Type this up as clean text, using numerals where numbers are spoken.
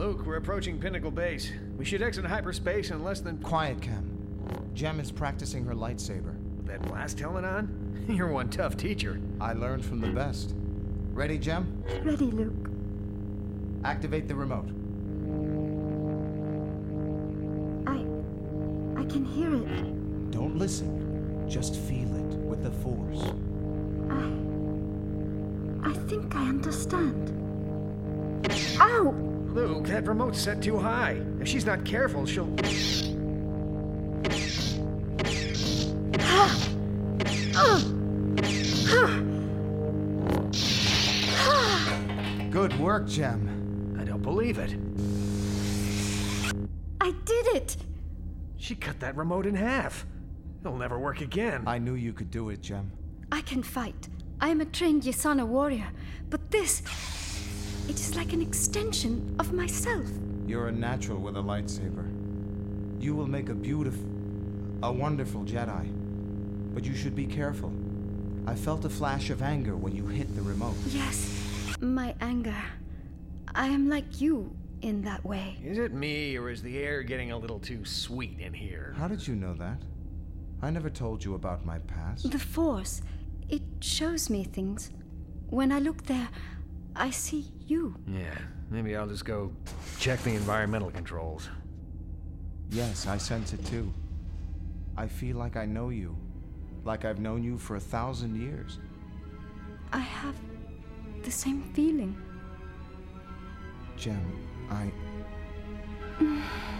Luke, we're approaching Pinnacle Base. We should exit hyperspace in less than... Quiet, Cam. Jem is practicing her lightsaber. With that blast helmet on? You're one tough teacher. I learned from the best. Ready, Jem? Ready, Luke. Activate the remote. I can hear it. Don't listen. Just feel it with the Force. I think I understand. Ow! Luke, that remote's set too high. If she's not careful, she'll... Good work, Jem. I don't believe it. I did it! She cut that remote in half. It'll never work again. I knew you could do it, Jem. I can fight. I am a trained Yasana warrior. But this... it is like an extension of myself. You're a natural with a lightsaber. You will make a wonderful Jedi. But you should be careful. I felt a flash of anger when you hit the remote. Yes, my anger. I am like you in that way. Is it me, or is the air getting a little too sweet in here? How did you know that? I never told you about my past. The Force, it shows me things. When I look there, I see you. Yeah, maybe I'll just go check the environmental controls. Yes, I sense it too. I feel like I know you. Like I've known you for 1,000 years. I have the same feeling. Jem,